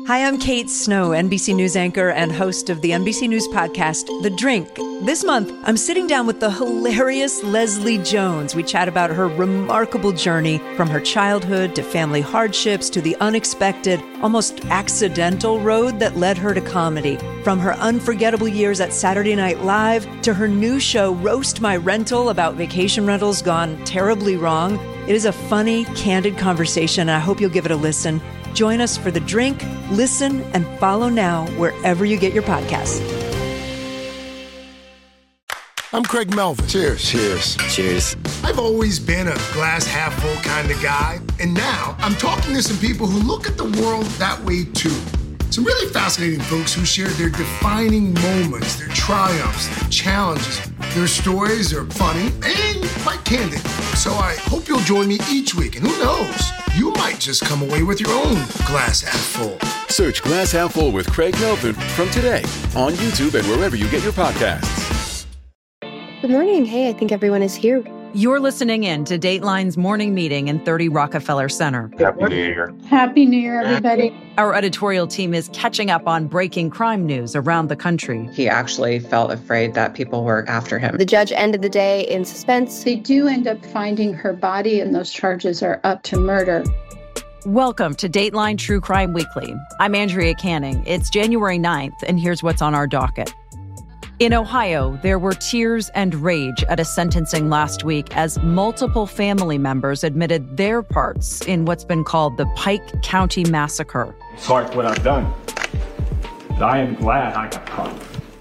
Hi, I'm Kate Snow, NBC News anchor and host of the NBC News podcast, The Drink. This month, I'm sitting down with the hilarious Leslie Jones. We chat about her remarkable journey from her childhood to family hardships to the unexpected, almost accidental road that led her to comedy. From her unforgettable years at Saturday Night Live to her new show, Roast My Rental, about vacation rentals gone terribly wrong. It is a funny, candid conversation, and I hope you'll give it a listen. Join us for The Drink. Listen and follow now wherever you get your podcasts. I'm Craig Melvin. Cheers. Cheers. Cheers. I've always been a glass half full kind of guy, and now I'm talking to some people who look at the world that way too. Some really fascinating folks who share their defining moments, their triumphs, their challenges. Their stories are funny and quite candid. So I hope you'll join me each week, and who knows, you might just come away with your own glass half full. Search Glass Half Full with Craig Melvin from today on YouTube and wherever you get your podcasts. Good morning. Hey, I think everyone is here. You're listening in to Dateline's morning meeting in 30 Rockefeller Center. Happy New Year. Happy New Year, everybody. Our editorial team is catching up on breaking crime news around the country. He actually felt afraid that people were after him. The judge ended the day in suspense. They do end up finding her body, and those charges are up to murder. Welcome to Dateline True Crime Weekly. I'm Andrea Canning. It's January 9th, and here's what's on our docket. In Ohio, there were tears and rage at a sentencing last week as multiple family members admitted their parts in what's been called the Pike County Massacre. Sorry for what I've done, but I am glad I got caught.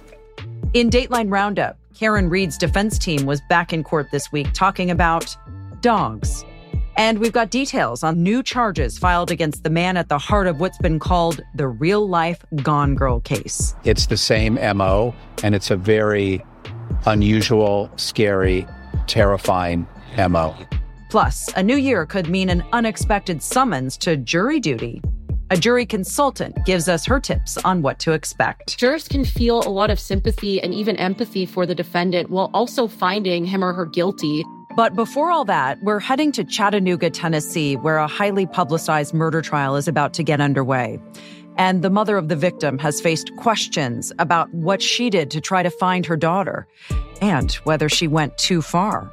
In Dateline Roundup, Karen Reed's defense team was back in court this week talking about dogs. And we've got details on new charges filed against the man at the heart of what's been called the real-life Gone Girl case. It's the same MO, and it's a very unusual, scary, terrifying MO. Plus, a new year could mean an unexpected summons to jury duty. A jury consultant gives us her tips on what to expect. Jurors can feel a lot of sympathy and even empathy for the defendant while also finding him or her guilty. But before all that, we're heading to Chattanooga, Tennessee, where a highly publicized murder trial is about to get underway. And the mother of the victim has faced questions about what she did to try to find her daughter and whether she went too far.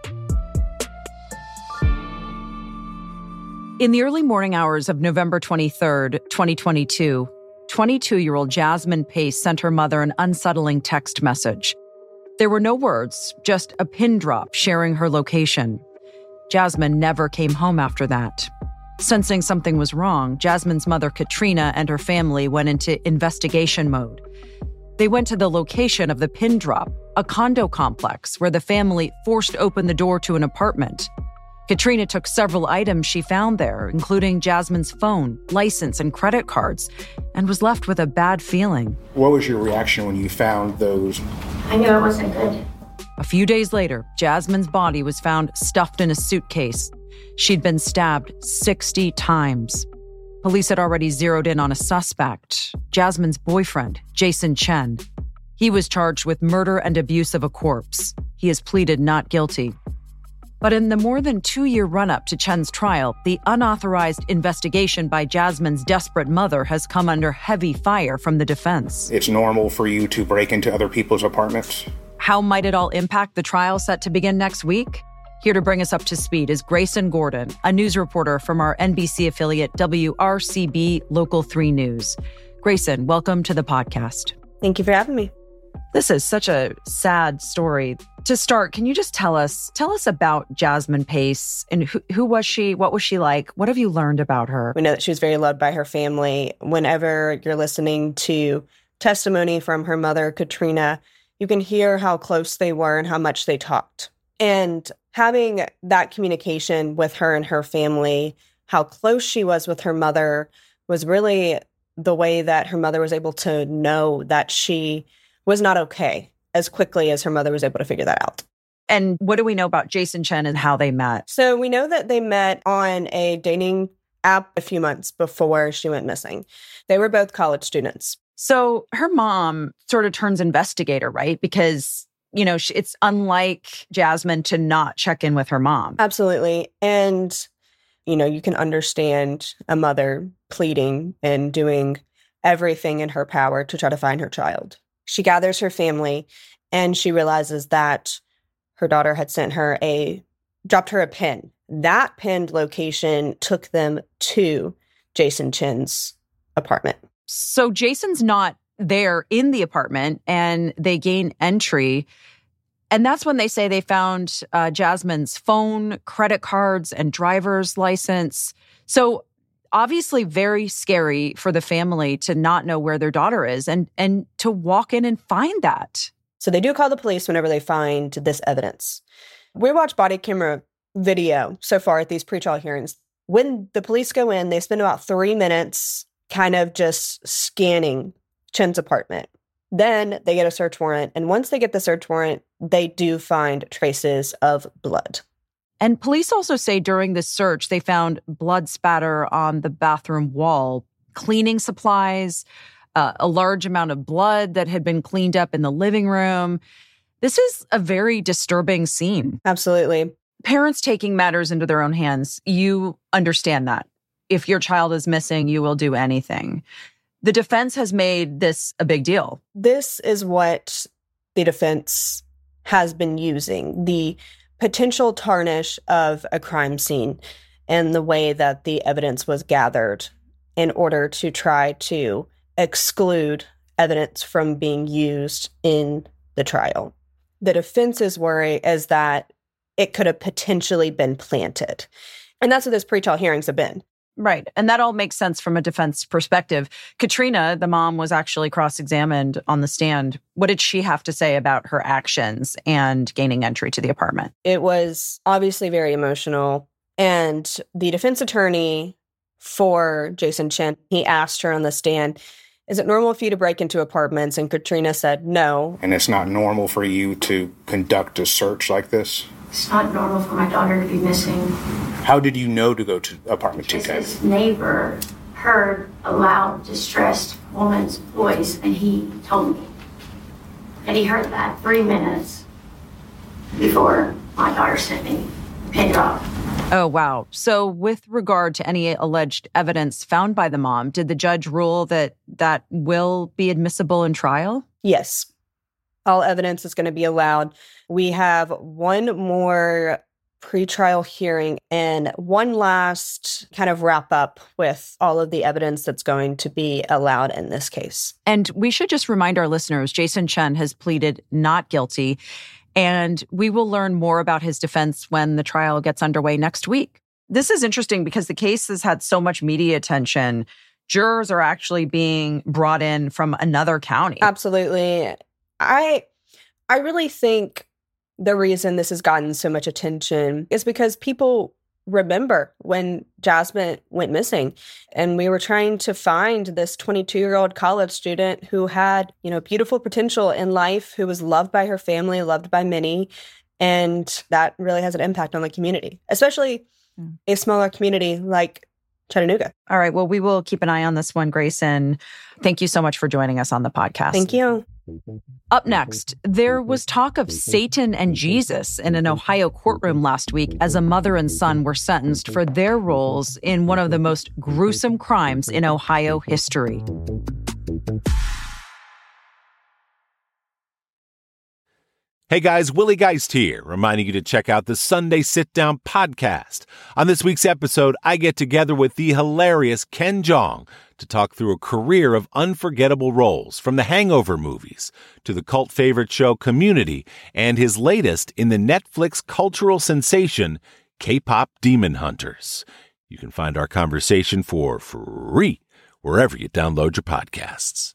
In the early morning hours of November 23rd, 2022, 22-year-old Jasmine Pace sent her mother an unsettling text message. There were no words, just a pin drop sharing her location. Jasmine never came home after that. Sensing something was wrong, Jasmine's mother, Katrina, and her family went into investigation mode. They went to the location of the pin drop, a condo complex where the family forced open the door to an apartment. Katrina took several items she found there, including Jasmine's phone, license, and credit cards, and was left with a bad feeling. What was your reaction when you found those? I knew it wasn't good. A few days later, Jasmine's body was found stuffed in a suitcase. She'd been stabbed 60 times. Police had already zeroed in on a suspect, Jasmine's boyfriend, Jason Chen. He was charged with murder and abuse of a corpse. He has pleaded not guilty. But in the more than 2-year run-up to Chen's trial, the unauthorized investigation by Jasmine's desperate mother has come under heavy fire from the defense. It's normal for you to break into other people's apartments. How might it all impact the trial set to begin next week? Here to bring us up to speed is Grayson Gordon, a news reporter from our NBC affiliate WRCB Local 3 News. Grayson, welcome to the podcast. Thank you for having me. This is such a sad story. To start, can you just tell us about Jasmine Pace and who was she? What was she like? What have you learned about her? We know that she was very loved by her family. Whenever you're listening to testimony from her mother, Katrina, you can hear how close they were and how much they talked. And having that communication with her and her family, how close she was with her mother, was really the way that her mother was able to know that she was not okay as quickly as her mother was able to figure that out. And what do we know about Jason Chen and how they met? So we know that they met on a dating app a few months before she went missing. They were both college students. So her mom sort of turns investigator, right? Because, you know, it's unlike Jasmine to not check in with her mom. Absolutely. And, you know, you can understand a mother pleading and doing everything in her power to try to find her child. She gathers her family, and she realizes that her daughter had dropped her a pin. That pinned location took them to Jason Chen's apartment. So Jason's not there in the apartment, and they gain entry. And that's when they say they found Jasmine's phone, credit cards, and driver's license. So obviously very scary for the family to not know where their daughter is and to walk in and find that. So they do call the police whenever they find this evidence. We watch body camera video so far at these pretrial hearings. When the police go in, they spend about 3 minutes kind of just scanning Chen's apartment. Then they get a search warrant. And once they get the search warrant, they do find traces of blood. And police also say during this search, they found blood spatter on the bathroom wall, cleaning supplies, a large amount of blood that had been cleaned up in the living room. This is a very disturbing scene. Absolutely. Parents taking matters into their own hands, you understand that. If your child is missing, you will do anything. The defense has made this a big deal. This is what the defense has been using, the potential tarnish of a crime scene and the way that the evidence was gathered in order to try to exclude evidence from being used in the trial. The defense's worry is that it could have potentially been planted. And that's what those pretrial hearings have been. Right. And that all makes sense from a defense perspective. Katrina, the mom, was actually cross-examined on the stand. What did she have to say about her actions and gaining entry to the apartment? It was obviously very emotional. And the defense attorney for Jason Chen, he asked her on the stand, is it normal for you to break into apartments? And Katrina said no. And it's not normal for you to conduct a search like this? It's not normal for my daughter to be missing. How did you know to go to apartment 210? His neighbor heard a loud, distressed woman's voice, and he told me. And he heard that 3 minutes before my daughter sent me a pin drop. Oh, wow. So with regard to any alleged evidence found by the mom, did the judge rule that that will be admissible in trial? Yes. All evidence is going to be allowed. We have one more pretrial hearing and one last kind of wrap up with all of the evidence that's going to be allowed in this case. And we should just remind our listeners, Jason Chen has pleaded not guilty, and we will learn more about his defense when the trial gets underway next week. This is interesting because the case has had so much media attention. Jurors are actually being brought in from another county. Absolutely. I really think the reason this has gotten so much attention is because people remember when Jasmine went missing, and we were trying to find this 22-year-old college student who had, beautiful potential in life, who was loved by her family, loved by many, and that really has an impact on the community, especially a smaller community like Chattanooga. All right. Well, we will keep an eye on this one, Grayson. Thank you so much for joining us on the podcast. Thank you. Up next, there was talk of Satan and Jesus in an Ohio courtroom last week as a mother and son were sentenced for their roles in one of the most gruesome crimes in Ohio history. Hey guys, Willie Geist here, reminding you to check out the Sunday Sit Down podcast. On this week's episode, I get together with the hilarious Ken Jeong to talk through a career of unforgettable roles, from the Hangover movies to the cult favorite show Community and his latest in the Netflix cultural sensation, K-pop Demon Hunters. You can find our conversation for free wherever you download your podcasts.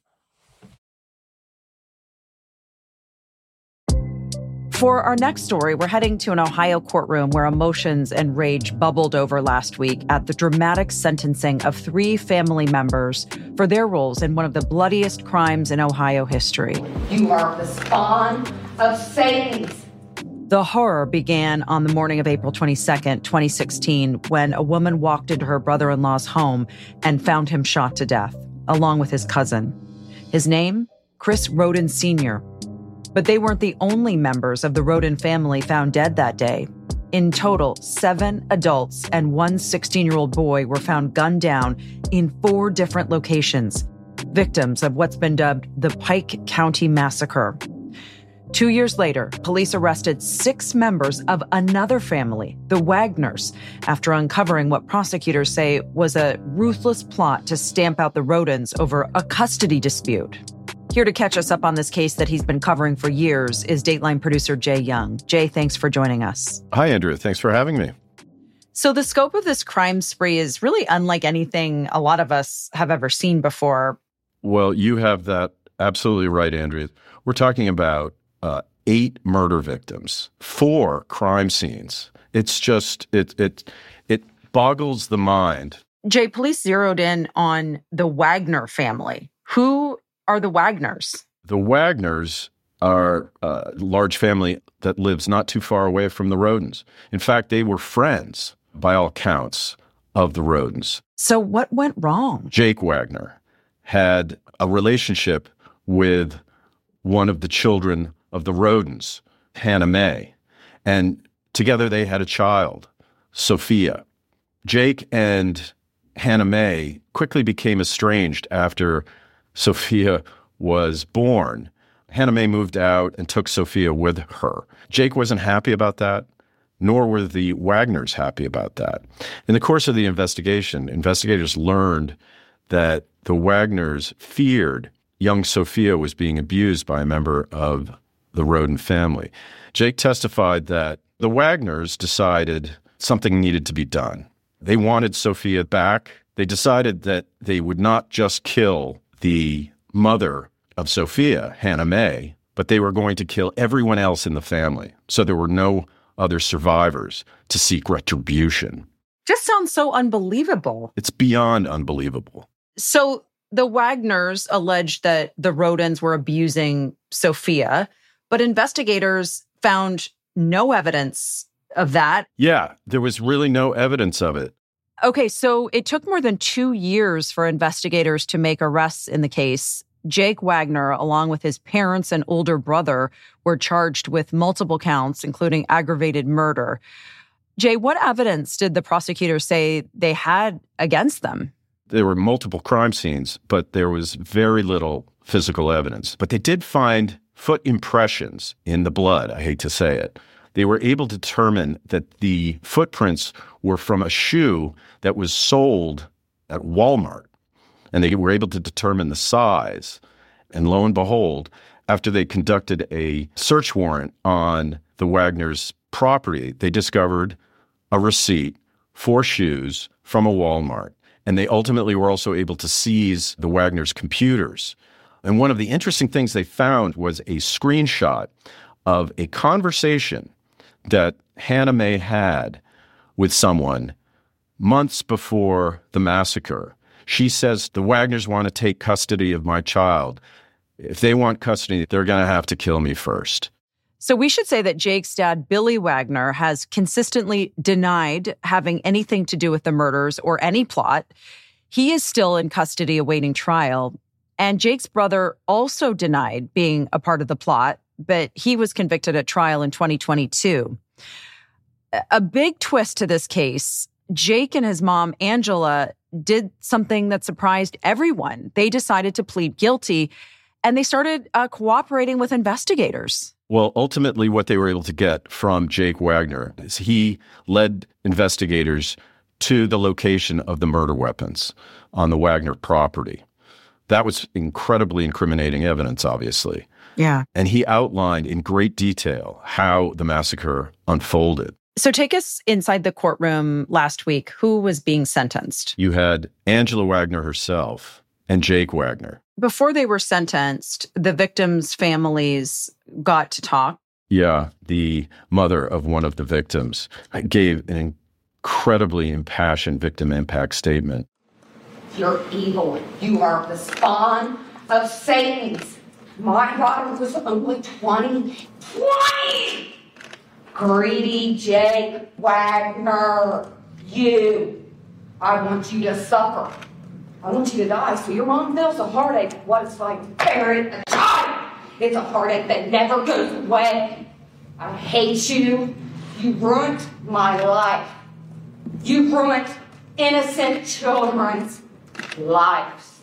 For our next story, we're heading to an Ohio courtroom where emotions and rage bubbled over last week at the dramatic sentencing of 3 family members for their roles in one of the bloodiest crimes in Ohio history. You are the spawn of Satan. The horror began on the morning of April 22nd, 2016, when a woman walked into her brother-in-law's home and found him shot to death, along with his cousin. His name? Chris Roden Sr., But they weren't the only members of the Roden family found dead that day. In total, 7 adults and one 16-year-old boy were found gunned down in 4 different locations. victims of what's been dubbed the Pike County Massacre. 2 years later, police arrested 6 members of another family, the Wagners, after uncovering what prosecutors say was a ruthless plot to stamp out the Rodins over a custody dispute. Here to catch us up on this case that he's been covering for years is Dateline producer Jay Young. Jay, thanks for joining us. Hi, Andrew. Thanks for having me. So the scope of this crime spree is really unlike anything a lot of us have ever seen before. Well, you have that absolutely right, Andrea. We're talking about 8 murder victims, 4 crime scenes. It's just, it boggles the mind. Jay, police zeroed in on the Wagner family. Who are the Wagners? The Wagners are a large family that lives not too far away from the Rodins. In fact, they were friends, by all counts, of the Rodins. So what went wrong? Jake Wagner had a relationship with one of the children of the Rodins, Hannah Mae, and together they had a child, Sophia. Jake and Hannah Mae quickly became estranged after Sophia was born. Hannah Mae moved out and took Sophia with her. Jake wasn't happy about that, nor were the Wagners happy about that. In the course of the investigation, investigators learned that the Wagners feared young Sophia was being abused by a member of the Rodin family. Jake testified that the Wagners decided something needed to be done. They wanted Sophia back. They decided that they would not just kill the mother of Sophia, Hannah Mae, but they were going to kill everyone else in the family. So there were no other survivors to seek retribution. Just sounds so unbelievable. It's beyond unbelievable. So the Wagners alleged that the Rodins were abusing Sophia, but investigators found no evidence of that. Yeah, there was really no evidence of it. Okay, so it took more than 2 years for investigators to make arrests in the case. Jake Wagner, along with his parents and older brother, were charged with multiple counts, including aggravated murder. Jay, what evidence did the prosecutors say they had against them? There were multiple crime scenes, but there was very little physical evidence. But they did find foot impressions in the blood, I hate to say it. They were able to determine that the footprints were from a shoe that was sold at Walmart. And they were able to determine the size. And lo and behold, after they conducted a search warrant on the Wagners' property, they discovered a receipt for shoes from a Walmart. And they ultimately were also able to seize the Wagners' computers. And one of the interesting things they found was a screenshot of a conversation that Hannah Mae had with someone months before the massacre. She says, the Wagners want to take custody of my child. If they want custody, they're going to have to kill me first. So we should say that Jake's dad, Billy Wagner, has consistently denied having anything to do with the murders or any plot. He is still in custody awaiting trial. And Jake's brother also denied being a part of the plot, but he was convicted at trial in 2022. A big twist to this case, Jake and his mom, Angela, did something that surprised everyone. They decided to plead guilty, and they started cooperating with investigators. Well, ultimately, what they were able to get from Jake Wagner is he led investigators to the location of the murder weapons on the Wagner property. That was incredibly incriminating evidence, obviously. Yeah. And he outlined in great detail how the massacre unfolded. So take us inside the courtroom last week. Who was being sentenced? You had Angela Wagner herself and Jake Wagner. Before they were sentenced, the victims' families got to talk. Yeah, the mother of one of the victims gave an incredibly impassioned victim impact statement. You're evil. You are the spawn of Satan's. My daughter was only 20. Greedy Jake Wagner. I want you to suffer. I want you to die so your mom feels the heartache of what it's like to bury a child. It's a heartache that never goes away. I hate you. You ruined my life. You ruined innocent children's lives.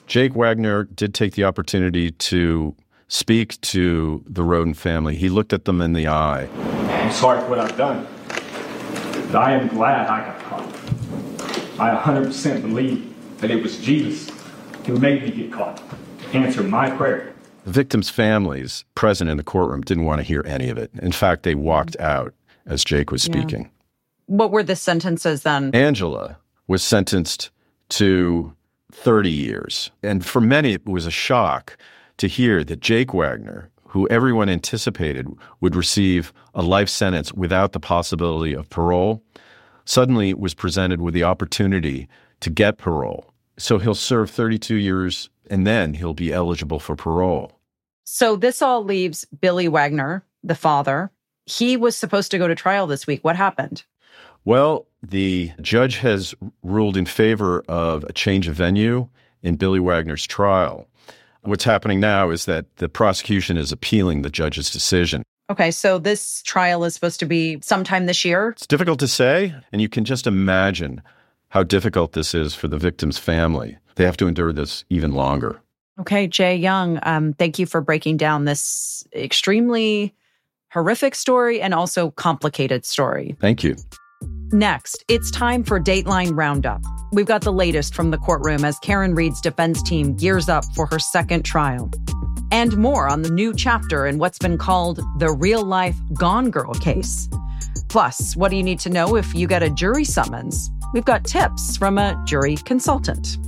Jake Wagner did take the opportunity to speak to the Rhoden family. He looked at them in the eye. I'm sorry for what I've done, but I am glad I got caught. I 100% believe that it was Jesus who made me get caught. Answer my prayer. The victims' families present in the courtroom didn't want to hear any of it. In fact, they walked out as Jake was speaking. Yeah. What were the sentences then? Angela was sentenced to 30 years. And for many, it was a shock to hear that Jake Wagner, who everyone anticipated would receive a life sentence without the possibility of parole, suddenly was presented with the opportunity to get parole. So he'll serve 32 years and then he'll be eligible for parole. So this all leaves Billy Wagner, the father. He was supposed to go to trial this week. What happened? Well, the judge has ruled in favor of a change of venue in Billy Wagner's trial. What's happening now is that the prosecution is appealing the judge's decision. Okay, so this trial is supposed to be sometime this year? It's difficult to say, and you can just imagine how difficult this is for the victim's family. They have to endure this even longer. Okay, Jay Young, thank you for breaking down this extremely horrific story and also complicated story. Thank you. Next, it's time for Dateline Roundup. We've got the latest from the courtroom as Karen Reed's defense team gears up for her second trial. And more on the new chapter in what's been called the real-life Gone Girl case. Plus, what do you need to know if you get a jury summons? We've got tips from a jury consultant.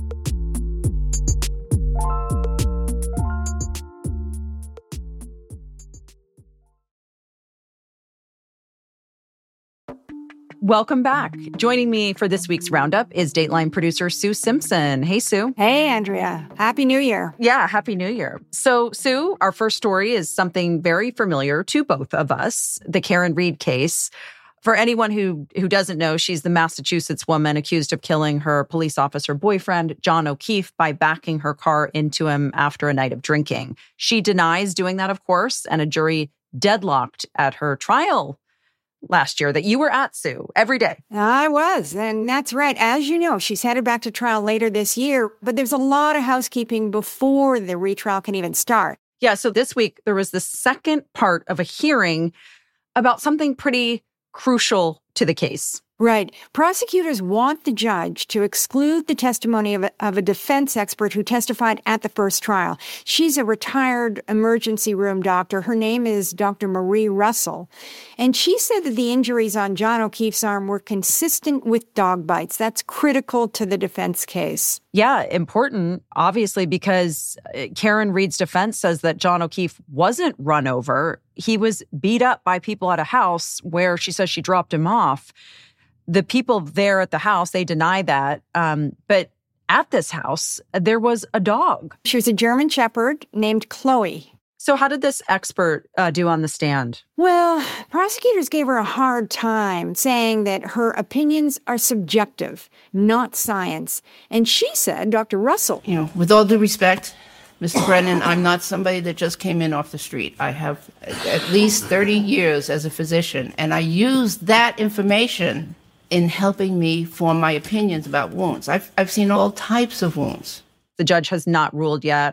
Welcome back. Joining me for this week's Roundup is Dateline producer Sue Simpson. Hey, Sue. Hey, Andrea. Happy New Year. Yeah, Happy New Year. So, Sue, our first story is something very familiar to both of us, the Karen Reed case. For anyone who doesn't know, she's the Massachusetts woman accused of killing her police officer boyfriend, John O'Keefe, by backing her car into him after a night of drinking. She denies doing that, of course, and a jury deadlocked at her trial last year that you were at, Sue, every day. I was, and that's right. As you know, she's headed back to trial later this year, but there's a lot of housekeeping before the retrial can even start. Yeah, so this week there was the second part of a hearing about something pretty crucial to the case. Right. Prosecutors want the judge to exclude the testimony of a defense expert who testified at the first trial. She's a retired emergency room doctor. Her name is Dr. Marie Russell. And she said that the injuries on John O'Keefe's arm were consistent with dog bites. That's critical to the defense case. Yeah, important, obviously, because Karen Reed's defense says that John O'Keefe wasn't run over. He was beat up by people at a house where she says she dropped him off. The people there at the house, they deny that. But at this house, there was a dog. She was a German Shepherd named Chloe. So how did this expert do on the stand? Well, prosecutors gave her a hard time, saying that her opinions are subjective, not science. And she said, Dr. Russell, with all due respect, Mr. Brennan, I'm not somebody that just came in off the street. I have at least 30 years as a physician, and I use that information in helping me form my opinions about wounds. I've seen all types of wounds. The judge has not ruled yet,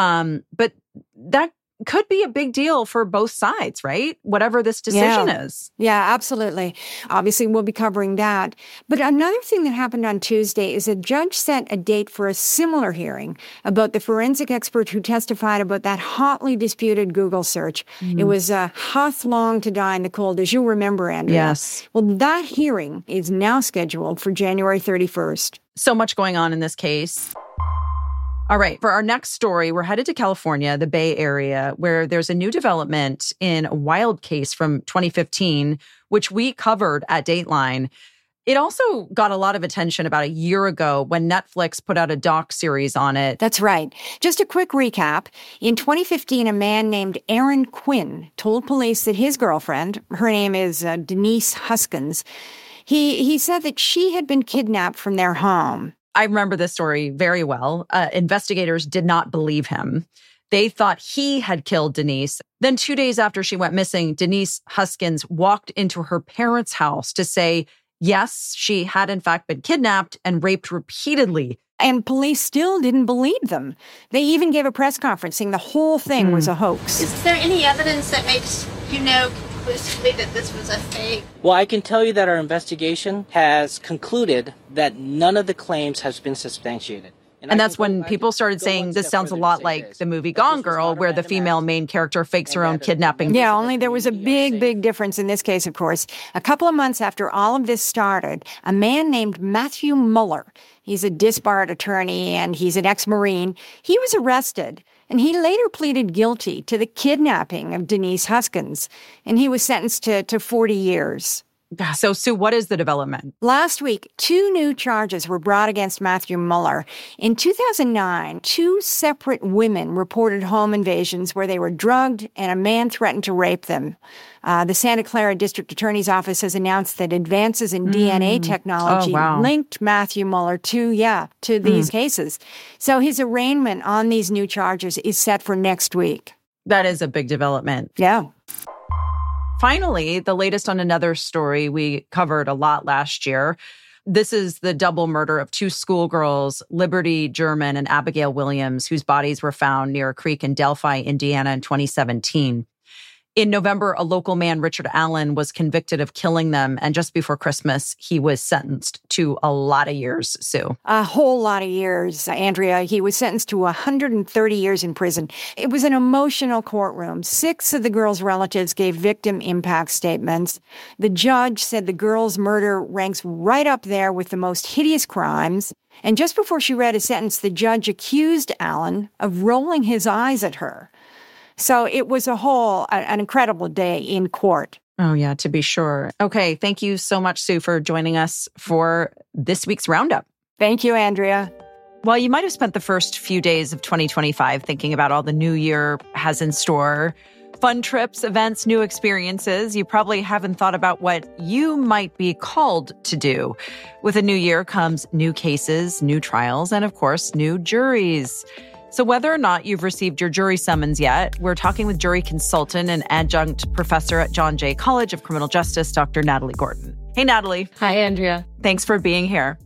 but that could be a big deal for both sides, right? Whatever this decision is. Yeah, absolutely. Obviously, we'll be covering that. But another thing that happened on Tuesday is a judge set a date for a similar hearing about the forensic expert who testified about that hotly disputed Google search. It was Huth Long to Die in the Cold, as you'll remember, Andrea. Yes. Well, that hearing is now scheduled for January 31st. So much going on in this case. All right, for our next story, we're headed to California, the Bay Area, where there's a new development in a wild case from 2015, which we covered at Dateline. It also got a lot of attention about a year ago when Netflix put out a doc-series on it. That's right. Just a quick recap. In 2015, a man named Aaron Quinn told police that his girlfriend, her name is Denise Huskins, he said that she had been kidnapped from their home. I remember this story very well. Investigators did not believe him. They thought he had killed Denise. Then 2 days after she went missing, Denise Huskins walked into her parents' house to say, yes, she had in fact been kidnapped and raped repeatedly And police still didn't believe them. They even gave a press conference saying the whole thing was a hoax. Is there any evidence that makes you know conclusively that this was a fake? Well, I can tell you that our investigation has concluded that none of the claims has been substantiated. And that's when people started saying this sounds a lot like the movie Gone Girl, where the female main character fakes her own kidnapping. Yeah, only there was a big difference in this case, of course. A couple of months after all of this started, a man named Matthew Mueller, he's a disbarred attorney and he's an ex-Marine, he was arrested. And he later pleaded guilty to the kidnapping of Denise Huskins. And he was sentenced to 40 years. So, Sue, what is the development? Last week, 2 new charges were brought against Matthew Mueller. In 2009, 2 separate women reported home invasions where they were drugged and a man threatened to rape them. The Santa Clara District Attorney's Office has announced that advances in DNA technology linked Matthew Mueller to these cases. So his arraignment on these new charges is set for next week. That is a big development. Yeah. Finally, the latest on another story we covered a lot last year. This is the double murder of 2 schoolgirls, Liberty German and Abigail Williams, whose bodies were found near a creek in Delphi, Indiana in 2017. In November, a local man, Richard Allen, was convicted of killing them. And just before Christmas, he was sentenced to a lot of years, Sue. A whole lot of years, Andrea. He was sentenced to 130 years in prison. It was an emotional courtroom. 6 of the girls' relatives gave victim impact statements. The judge said the girls' murder ranks right up there with the most hideous crimes. And just before she read his sentence, the judge accused Allen of rolling his eyes at her. So it was an incredible day in court. Oh, yeah, to be sure. Okay, thank you so much, Sue, for joining us for this week's Roundup. Thank you, Andrea. Well, you might have spent the first few days of 2025 thinking about all the new year has in store. Fun trips, events, new experiences. You probably haven't thought about what you might be called to do. With a new year comes new cases, new trials, and of course, new juries. So whether or not you've received your jury summons yet, we're talking with jury consultant and adjunct professor at John Jay College of Criminal Justice, Dr. Natalie Gordon. Hey, Natalie. Hi, Andrea. Thanks for being here.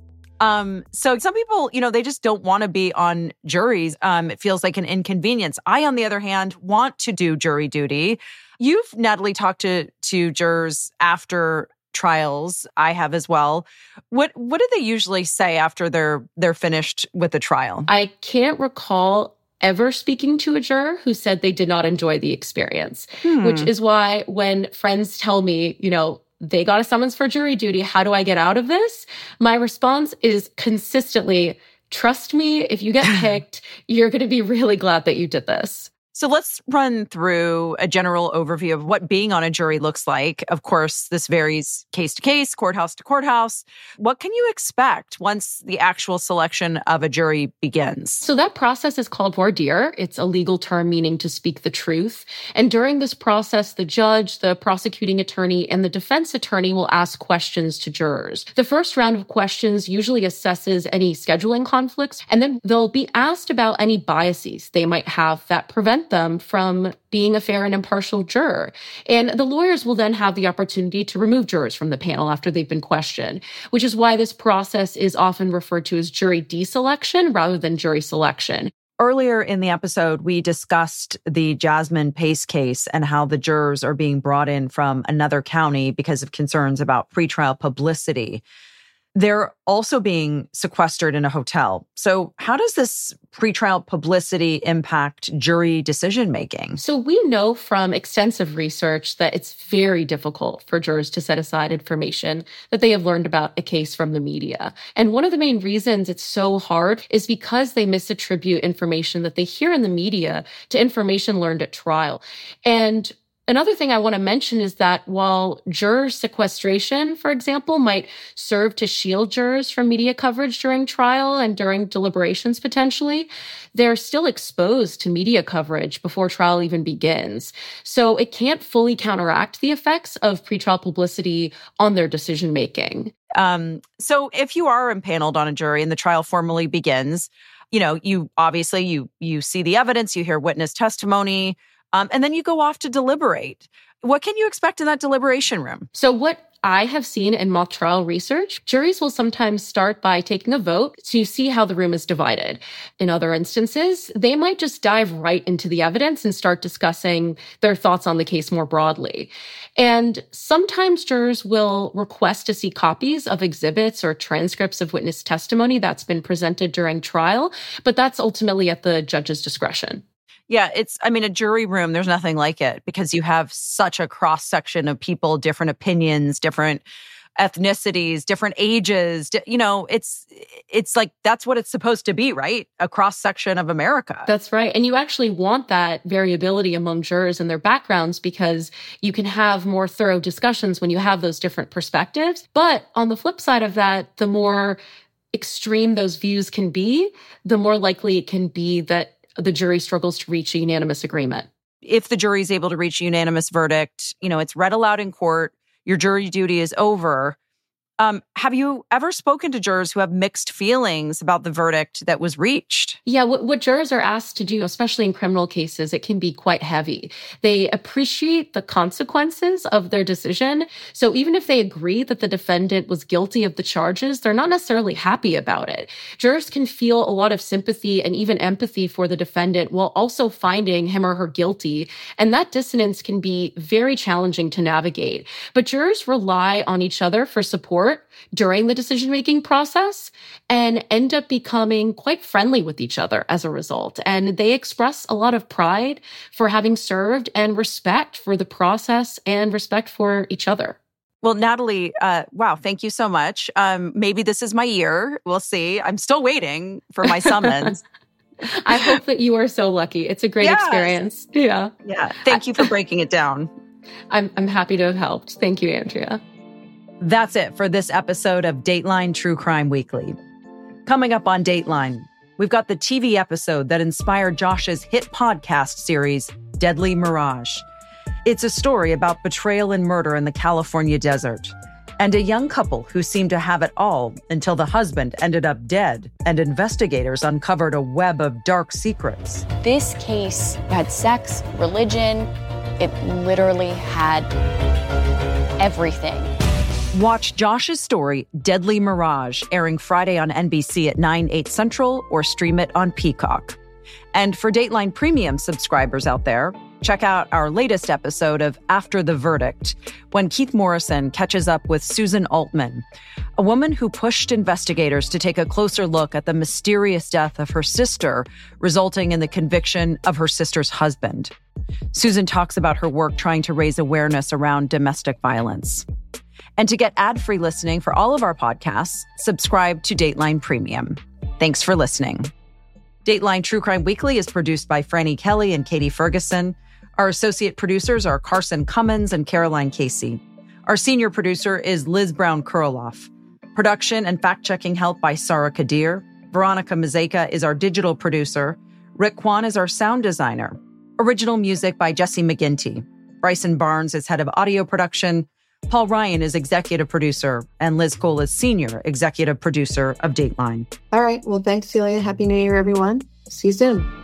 So some people, they just don't want to be on juries. It feels like an inconvenience. I, on the other hand, want to do jury duty. You've, Natalie, talked to jurors after trials. I have as well. What do they usually say after they're finished with the trial? I can't recall ever speaking to a juror who said they did not enjoy the experience, which is why when friends tell me, they got a summons for jury duty, how do I get out of this? My response is consistently, trust me, if you get picked, you're going to be really glad that you did this. So let's run through a general overview of what being on a jury looks like. Of course, this varies case to case, courthouse to courthouse. What can you expect once the actual selection of a jury begins? So that process is called voir dire. It's a legal term meaning to speak the truth. And during this process, the judge, the prosecuting attorney, and the defense attorney will ask questions to jurors. The first round of questions usually assesses any scheduling conflicts, and then they'll be asked about any biases they might have that prevent them from being a fair and impartial juror. And the lawyers will then have the opportunity to remove jurors from the panel after they've been questioned, which is why this process is often referred to as jury deselection rather than jury selection. Earlier in the episode, we discussed the Jasmine Pace case and how the jurors are being brought in from another county because of concerns about pretrial publicity. They're also being sequestered in a hotel. So how does this pretrial publicity impact jury decision-making? So we know from extensive research that it's very difficult for jurors to set aside information that they have learned about a case from the media. And one of the main reasons it's so hard is because they misattribute information that they hear in the media to information learned at trial. And another thing I want to mention is that while juror sequestration, for example, might serve to shield jurors from media coverage during trial and during deliberations potentially, they're still exposed to media coverage before trial even begins. So it can't fully counteract the effects of pretrial publicity on their decision-making. So if you are impaneled on a jury and the trial formally begins, you obviously you see the evidence, you hear witness testimony, and then you go off to deliberate. What can you expect in that deliberation room? So what I have seen in mock trial research, juries will sometimes start by taking a vote to see how the room is divided. In other instances, they might just dive right into the evidence and start discussing their thoughts on the case more broadly. And sometimes jurors will request to see copies of exhibits or transcripts of witness testimony that's been presented during trial, but that's ultimately at the judge's discretion. Yeah, a jury room, there's nothing like it because you have such a cross-section of people, different opinions, different ethnicities, different ages. It's like, that's what it's supposed to be, right? A cross-section of America. That's right. And you actually want that variability among jurors and their backgrounds because you can have more thorough discussions when you have those different perspectives. But on the flip side of that, the more extreme those views can be, the more likely it can be that the jury struggles to reach a unanimous agreement. If the jury is able to reach a unanimous verdict, it's read aloud in court, your jury duty is over. Have you ever spoken to jurors who have mixed feelings about the verdict that was reached? Yeah, what jurors are asked to do, especially in criminal cases, it can be quite heavy. They appreciate the consequences of their decision. So even if they agree that the defendant was guilty of the charges, they're not necessarily happy about it. Jurors can feel a lot of sympathy and even empathy for the defendant while also finding him or her guilty. And that dissonance can be very challenging to navigate. But jurors rely on each other for support during the decision-making process and end up becoming quite friendly with each other as a result. And they express a lot of pride for having served and respect for the process and respect for each other. Well, Natalie, wow, thank you so much. Maybe this is my year. We'll see. I'm still waiting for my summons. I hope that you are so lucky. It's a great experience. Yeah. Yeah. Thank you for breaking it down. I'm happy to have helped. Thank you, Andrea. That's it for this episode of Dateline True Crime Weekly. Coming up on Dateline, we've got the TV episode that inspired Josh's hit podcast series, Deadly Mirage. It's a story about betrayal and murder in the California desert, and a young couple who seemed to have it all until the husband ended up dead, and investigators uncovered a web of dark secrets. This case had sex, religion, it literally had everything. Watch Josh's story, Deadly Mirage, airing Friday on NBC at 9/8 Central, or stream it on Peacock. And for Dateline Premium subscribers out there, check out our latest episode of After the Verdict, when Keith Morrison catches up with Susan Altman, a woman who pushed investigators to take a closer look at the mysterious death of her sister, resulting in the conviction of her sister's husband. Susan talks about her work trying to raise awareness around domestic violence. And to get ad-free listening for all of our podcasts, subscribe to Dateline Premium. Thanks for listening. Dateline True Crime Weekly is produced by Franny Kelly and Katie Ferguson. Our associate producers are Carson Cummins and Caroline Casey. Our senior producer is Liz Brown-Kurloff. Production and fact-checking help by Sarah Kadir. Veronica Mazeka is our digital producer. Rick Kwan is our sound designer. Original music by Jesse McGinty. Bryson Barnes is head of audio production. Paul Ryan is executive producer, and Liz Cole is senior executive producer of Dateline. All right. Well, thanks, Celia. Happy New Year, everyone. See you soon.